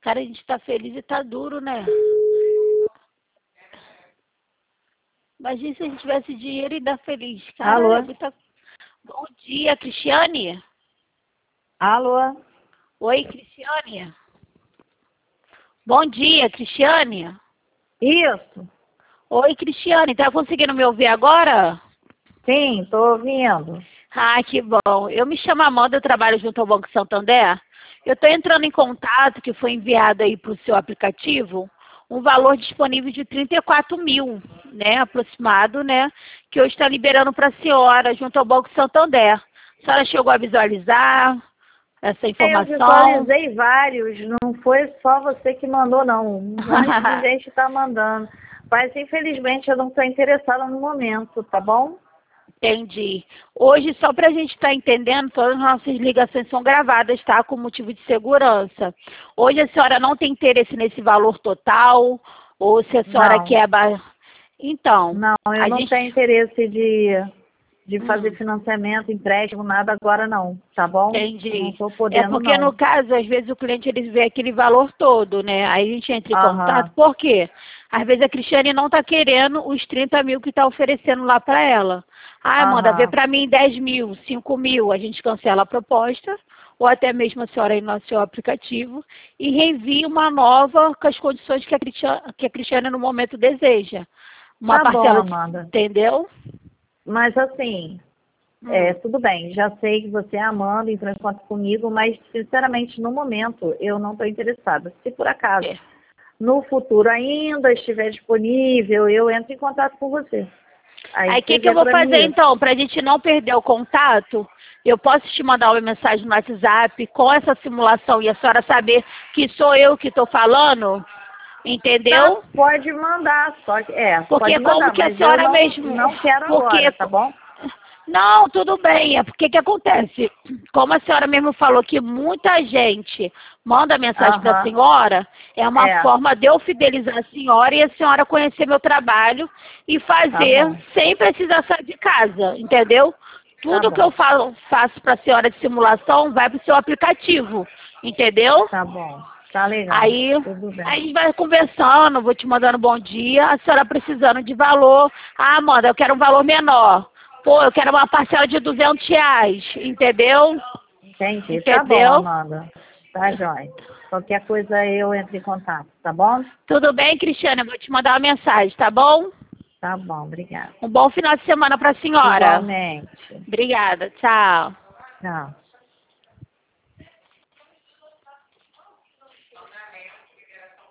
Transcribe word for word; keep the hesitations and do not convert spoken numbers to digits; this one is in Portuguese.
Cara, a gente tá feliz e tá duro, né? Imagina se a gente tivesse dinheiro e ainda feliz. Caralho, é Alô? muita... Bom dia, Cristiane. Alô? Oi, Cristiane. Bom dia, Cristiane. Isso? Oi, Cristiane. Tá conseguindo me ouvir agora? Sim, tô ouvindo. Ah, que bom. Eu me chamo Amanda, eu trabalho junto ao Banco Santander. Eu estou entrando em contato, que foi enviado aí para o seu aplicativo, um valor disponível de trinta e quatro mil, né, aproximado, né, que hoje está liberando para a senhora junto ao Banco Santander. A senhora chegou a visualizar essa É, eu informação? visualizei vários, não foi só você que mandou, não. Um monte de gente está mandando. Mas, infelizmente, eu não estou interessada no momento, tá bom? Entendi. Hoje, só para a gente estar entendendo, todas as nossas ligações são gravadas, tá? Com motivo de segurança. Hoje a senhora não tem interesse nesse valor total? Ou se a senhora Não, quer... ba- Então, não, eu a não gente... tenho interesse de, de fazer Hum, financiamento, empréstimo, nada agora não, tá bom? Não entendi. estou É podendo, porque, no não. caso, às vezes o cliente ele vê aquele valor todo, né? Aí a gente entra em contato. Aham, Por quê? Às vezes a Cristiane não está querendo os trinta mil que está oferecendo lá para ela. Ah, Amanda, vê aham. para mim dez mil, cinco mil. A gente cancela a proposta, ou até mesmo a senhora aí no seu aplicativo, e reenvia uma nova com as condições que a Cristiane, que a Cristiane no momento deseja. Uma Tá bom, parcela, de, Amanda. entendeu? Mas, assim, é, Hum, tudo bem, já sei que você é Amanda, entrou em contato comigo, mas, sinceramente, no momento, eu não estou interessada. Se por acaso, é. no futuro ainda estiver disponível, eu entro em contato com você. Aí Aí o que, você que eu vê vou para fazer mim isso. então? Para a gente não perder o contato, eu posso te mandar uma mensagem no WhatsApp com essa simulação e a senhora saber que sou eu que estou falando? Tá, Entendeu? pode mandar, só que, é, Porque pode como mandar, que a mas eu senhora não, mesmo... não quero Porque... agora, tá bom? Não, tudo bem. É porque que acontece? Como a senhora mesmo falou que muita gente manda mensagem para a Aham, senhora, é uma é, forma de eu fidelizar a senhora e a senhora conhecer meu trabalho e tá fazer bom, sem precisar sair de casa, entendeu? tá Tudo que eu bom, falo, faço para a senhora de simulação vai para o seu aplicativo, entendeu? tá bom, tá legal, Aí, tudo aí a bem. gente vai conversando, vou te mandando bom dia, a senhora precisando de valor. Ah, Amanda, eu quero um valor menor. Pô, eu quero uma parcela de duzentos reais, entendeu? Entendi, tá bom, Entendeu? Amanda, tá jóia. Qualquer coisa eu entro em contato, tá bom? Tudo bem, Cristiana? Eu vou te mandar uma mensagem, tá bom? Tá bom, obrigada. Um bom final de semana para a senhora. Igualmente. Obrigada, tchau. Tchau.